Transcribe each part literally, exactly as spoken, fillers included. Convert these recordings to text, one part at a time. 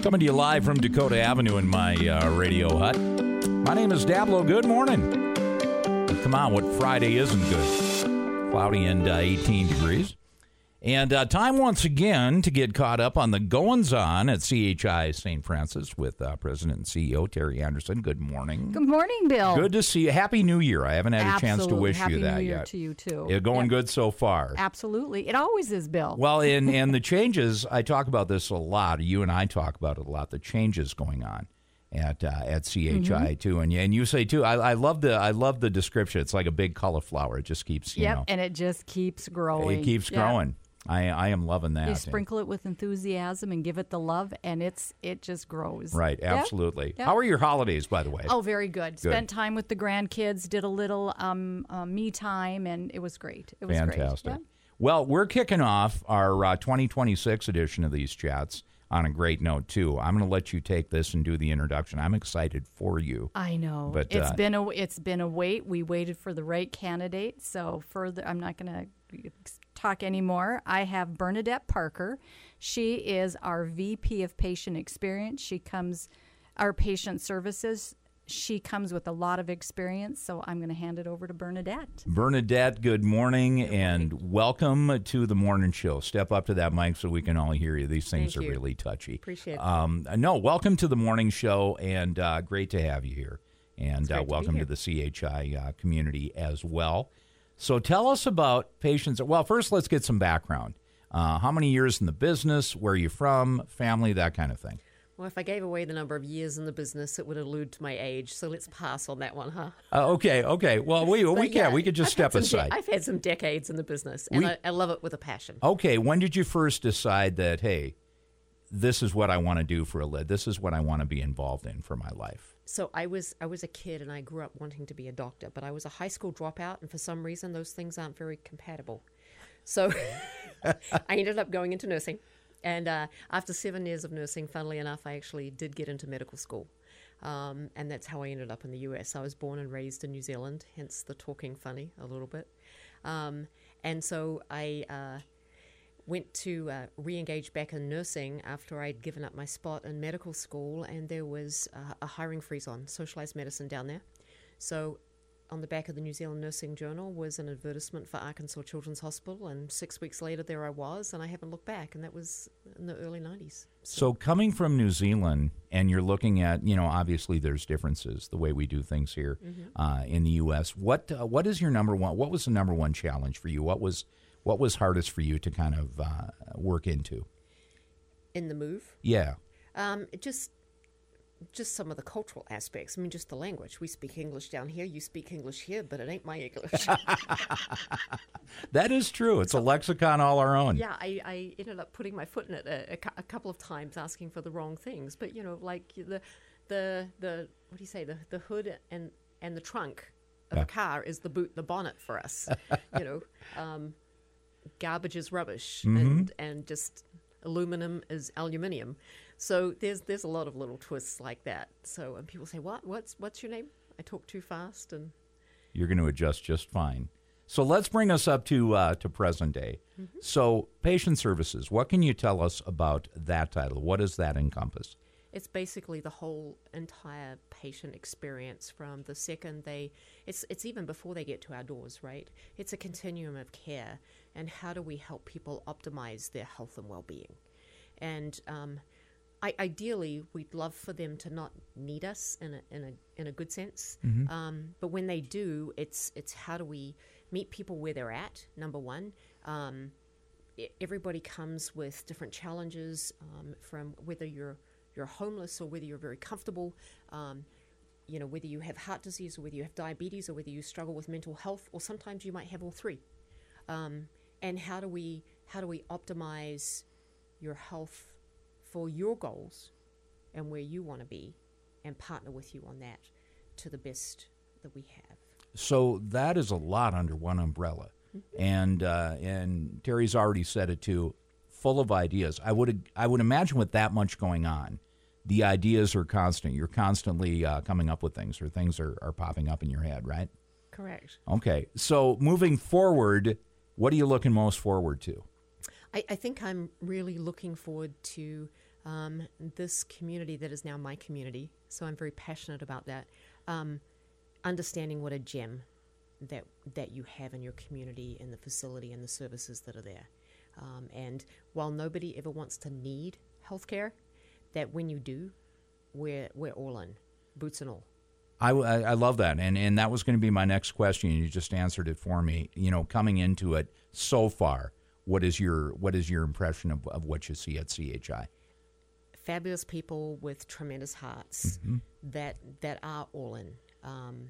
Coming to you live from Dakota Avenue in my uh, radio hut. My name is Dablo. Good morning. Come on, what Friday isn't good? Cloudy and uh, eighteen degrees. And uh, time once again to get caught up on the goings-on at C H I Saint Francis with uh, President and C E O Terry Anderson. Good morning. Good morning, Bill. Good to see you. Happy New Year. I haven't had Absolutely. a chance to wish Happy you that New Year yet. to you, too. It's going Yep. good so far. Absolutely. It always is, Bill. Well, and, and the changes, I talk about this a lot. You and I talk about it a lot, the changes going on at uh, at C H I, mm-hmm. too. And, and you say, too, I, I love the I love the description. It's like a big cauliflower. It just keeps, you yep, know. and it just keeps growing. It keeps yep. growing. I, I am loving that. You sprinkle it with enthusiasm and give it the love, and it's it just grows. Right, Yep. absolutely. Yep. How are your holidays, by the way? Oh, very good. Good. Spent time with the grandkids, did a little um, uh, me time, and it was great. It was Fantastic. great. Yep. Well, we're kicking off our uh, twenty twenty-six edition of these chats on a great note, too. I'm going to let you take this and do the introduction. I'm excited for you. I know. But, it's uh, been a it's been a wait. We waited for the right candidate. So further, I'm not going to talk anymore. I have Bernadette Parker. She is our V P of Patient Experience. She comes, our patient services. She comes with a lot of experience, so I'm going to hand it over to Bernadette. Bernadette, good morning, good morning, and welcome to the morning show. Step up to that mic so we can all hear you. These things Thank are you. really touchy. Appreciate it. Um, no, welcome to the morning show, and uh, great to have you here. And uh, to welcome be to, here. the C H I uh, community as well. So tell us about patients. Well, first, let's get some background. Uh, how many years in the business? Where are you from? Family? That kind of thing. Well, if I gave away the number of years in the business, it would allude to my age. So let's pass on that one, huh? Uh, okay, okay. Well, we we But can yeah, we could just I've step had some aside. De- I've had some decades in the business, and We- I, I love it with a passion. Okay, when did you first decide that, hey, this is what I want to do for a living? This is what I want to be involved in for my life? So I was I was a kid, and I grew up wanting to be a doctor, but I was a high school dropout, and for some reason, those things aren't very compatible. So I ended up going into nursing. And uh, after seven years of nursing, funnily enough, I actually did get into medical school. Um, and that's how I ended up in the U S. I was born and raised in New Zealand, hence the talking funny a little bit. Um, and so I uh, went to uh, re-engage back in nursing after I'd given up my spot in medical school, and there was uh, a hiring freeze on socialized medicine down there. So on the back of the New Zealand Nursing Journal was an advertisement for Arkansas Children's Hospital, and six weeks later there I was, and I haven't looked back, and that was in the early nineties. So coming from New Zealand, and you're looking at, you know, obviously there's differences the way we do things here Mm-hmm. uh, in the U S. What uh, what is your number one? What was the number one challenge for you? What was what was hardest for you to kind of uh, work into? In the move, Yeah. um, it just just some of the cultural aspects. I mean, just the language. We speak English down here, you speak English here, but it ain't my English. That is true. It's a lexicon all our own. Yeah, I, I ended up putting my foot in it a, a cou- a couple of times, asking for the wrong things. But you know, like the the the what do you say? The the hood and and the trunk of Yeah. a car is the boot, and the bonnet for us. You know, um, garbage is rubbish, Mm-hmm. and and just aluminum is aluminium. So there's there's a lot of little twists like that. So and people say, what what's what's your name? I talk too fast, and You're going to adjust just fine. So let's bring us up to uh, to present day. Mm-hmm. So patient services, what can you tell us about that title? What does that encompass? it's basically the whole entire patient experience from the second they, it's it's even before they get to our doors, right? It's a continuum of care, and how do we help people optimize their health and well-being? And um, I, ideally, we'd love for them to not need us in a in a in a good sense. Mm-hmm. Um, but when they do, it's it's how do we meet people where they're at? Number one. Um, e- everybody comes with different challenges, um, from whether you're you're homeless or whether you're very comfortable, um, you know, whether you have heart disease or whether you have diabetes or whether you struggle with mental health, or sometimes you might have all three. Um, and how do we how do we optimize your health for your goals and where you want to be, and partner with you on that to the best that we have. So that is a lot under one umbrella. Mm-hmm. And uh, and Terry's already said it too, full of ideas. I would I would imagine with that much going on, the ideas are constant. You're constantly uh, coming up with things, or things are, are popping up in your head, right? Correct. Okay. So moving forward, what are you looking most forward to? I, I think I'm really looking forward to um, this community that is now my community, so I'm very passionate about that, um, understanding what a gem that that you have in your community and the facility and the services that are there. Um, and while nobody ever wants to need healthcare, that when you do, we're, we're all in, boots and all. I, I love that, and and that was going to be my next question. You just answered it for me. You know, coming into it so far, what is your what is your impression of, of what you see at C H I? Fabulous people with tremendous hearts mm-hmm. that that are all in. Um,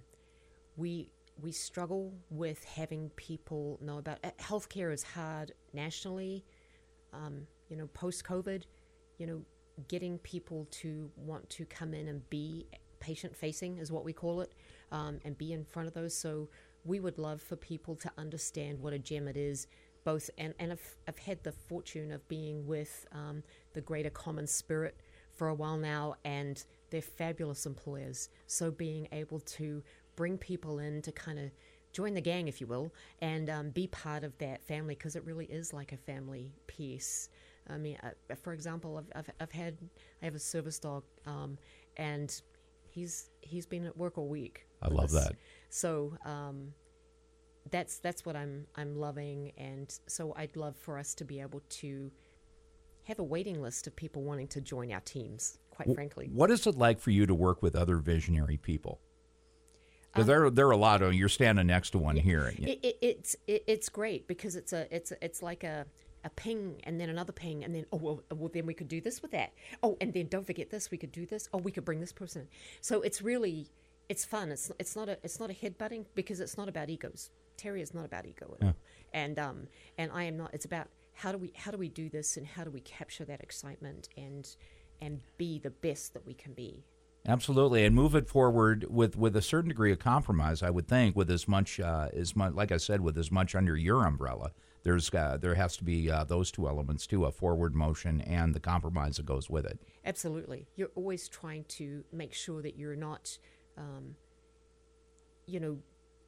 we we struggle with having people know about uh, healthcare is hard nationally. Um, you know, post COVID, you know, getting people to want to come in and be patient-facing is what we call it, um, and be in front of those. So we would love for people to understand what a gem it is, both, and, and I've, I've had the fortune of being with um, the Greater Common Spirit for a while now, and they're fabulous employers. So being able to bring people in to kind of join the gang, if you will, and um, be part of that family, because it really is like a family piece. I mean, uh, for example, I've, I've, I've had, I have a service dog, um, and He's he's been at work all week. I love us. that. So um, that's that's what I'm I'm loving, and so I'd love for us to be able to have a waiting list of people wanting to join our teams. Quite w- frankly, what is it like for you to work with other visionary people? Because um, there there are a lot of you're standing next to one it, here. It, it, it's it, it's great because it's a it's a, it's like a. a ping and then another ping and then oh well, well then we could do this with that, oh and then don't forget this, we could do this, oh we could bring this person in. So it's really it's fun. It's it's not a it's not a headbutting, because it's not about egos. Terry is not about ego at yeah. all, and um and I am not. It's about how do we how do we do this, and how do we capture that excitement and and be the best that we can be. Absolutely, and move it forward with, with a certain degree of compromise. I would think with as much uh, as much, like I said, with as much under your umbrella, there's uh, there has to be uh, those two elements too: a forward motion and the compromise that goes with it. Absolutely, you're always trying to make sure that you're not, um, you know,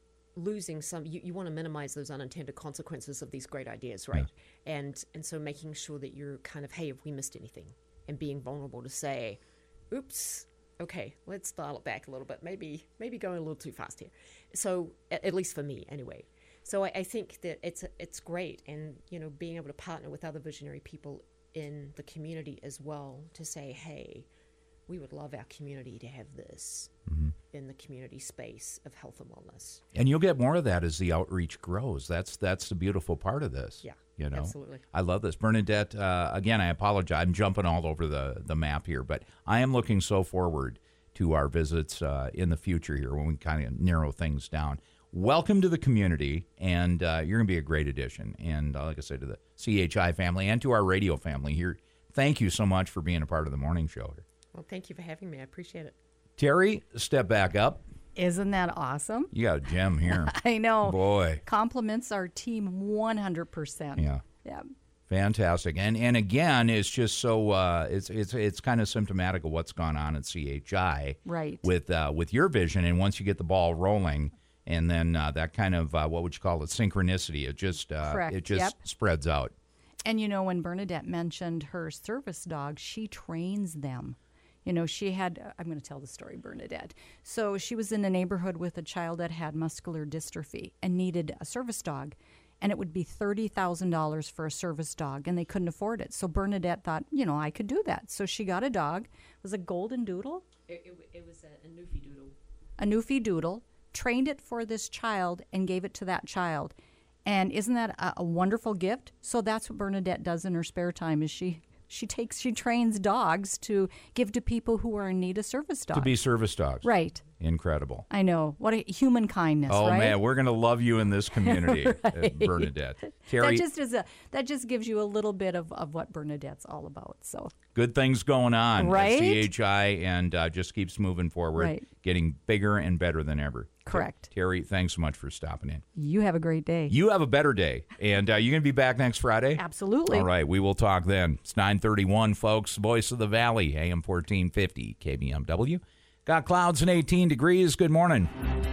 losing some. You, you want to minimize those unintended consequences of these great ideas, right? Yeah. And and so making sure that you're kind of, hey, have we missed anything, and being vulnerable to say, oops. Okay, let's dial it back a little bit. Maybe maybe going a little too fast here. So at, at least for me, anyway. So I, I think that it's it's great, and you know, being able to partner with other visionary people in the community as well to say, hey, we would love our community to have this mm-hmm. in the community space of health and wellness. And you'll get more of that as the outreach grows. That's that's the beautiful part of this. Yeah, you know, absolutely. I love this. Bernadette, uh, again, I apologize. I'm jumping all over the, the map here, but I am looking so forward to our visits uh, in the future here when we kind of narrow things down. Welcome to the community, and uh, you're going to be a great addition. And uh, like I said, to the C H I family and to our radio family here, thank you so much for being a part of the morning show here. Well, thank you for having me. I appreciate it. Terry, step back up. Isn't that awesome? You got a gem here. I know. Boy. Compliments our team one hundred percent. Yeah. Yeah. Fantastic. And and again, it's just so, uh, it's it's it's kind of symptomatic of what's gone on at C H I. Right. With, uh, with your vision, and once you get the ball rolling, and then uh, that kind of, uh, what would you call it, synchronicity, it just, uh, Correct. it just Yep. spreads out. And, you know, when Bernadette mentioned her service dog, she trains them. You know, she had, I'm going to tell the story, Bernadette. So she was in a neighborhood with a child that had muscular dystrophy and needed a service dog. And it would be thirty thousand dollars for a service dog, and they couldn't afford it. So Bernadette thought, you know, I could do that. So she got a dog. It was a golden doodle. It, it, it was a, a Newfie Doodle. A Newfie Doodle. Trained it for this child and gave it to that child. And isn't that a, a wonderful gift? So that's what Bernadette does in her spare time, is she she takes she trains dogs to give to people who are in need of service dogs. To be service dogs. Right. Incredible. I know. What a human kindness, oh, right? man, we're going to love you in this community, right. uh, Bernadette. Terry, that just is a that just gives you a little bit of, of what Bernadette's all about. So good things going on right? at C H I, and uh, just keeps moving forward, right. getting bigger and better than ever. Correct. Terry, thanks so much for stopping in. You have a great day. You have a better day. And uh, you going to be back next Friday? Absolutely. All right, we will talk then. It's nine thirty-one, folks. Voice of the Valley, A M fourteen fifty, K B M W. Got clouds and eighteen degrees. Good morning.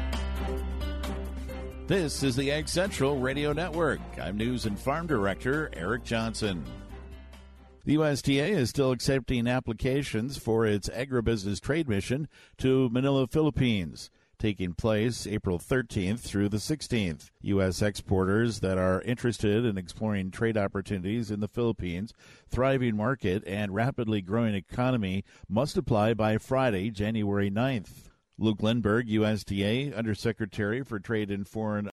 This is the Ag Central Radio Network. I'm News and Farm Director Eric Johnson. The U S D A is still accepting applications for its agribusiness trade mission to Manila, Philippines, taking place April thirteenth through the sixteenth. U S exporters that are interested in exploring trade opportunities in the Philippines' thriving market and rapidly growing economy must apply by Friday, January ninth. Luke Lindberg, U S D A Undersecretary for Trade and Foreign